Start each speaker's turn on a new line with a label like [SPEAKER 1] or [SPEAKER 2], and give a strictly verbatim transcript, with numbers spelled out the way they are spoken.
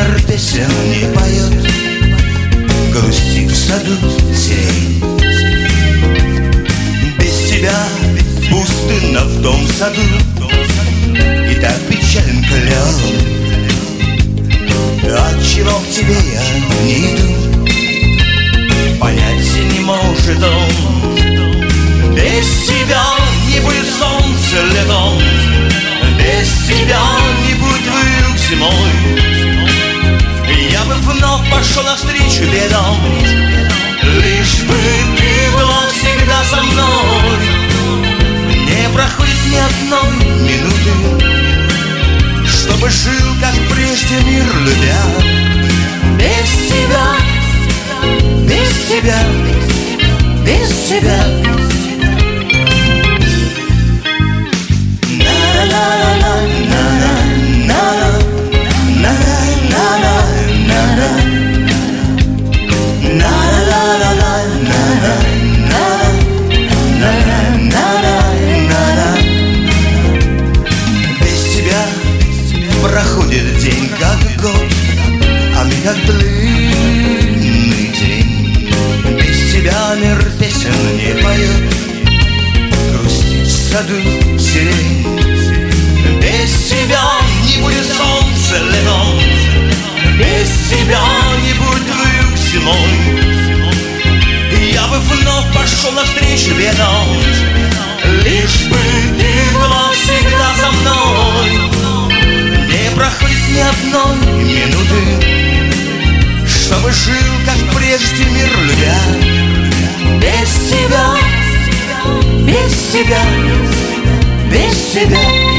[SPEAKER 1] мир песен не поет, грустит в саду сирень. Без тебя пустынно в том саду, и так печален клен. Отчего к тебе я не иду, понятия не может он. Без тебя не будет солнца летом, без тебя не будет вьюг зимой. Я бы вновь пошел навстречу бедам, лишь бы ты была всегда со мной. Не проходит ни одной минуты, чтобы жил, как прежде, мир любя. Без тебя, без тебя, без тебя. Проходит день как год, а миг как длинный день. Без тебя мир песен не поет, грустит в саду сирень. Без тебя не будет солнца летом, без тебя не будет вьюг зимой. Я бы вновь пошел навстречу бедам, лишь бы ты была всегда со мной. Не проходит ни одной минуты, чтобы жил, как прежде, мир любя. Без тебя, без тебя, без тебя.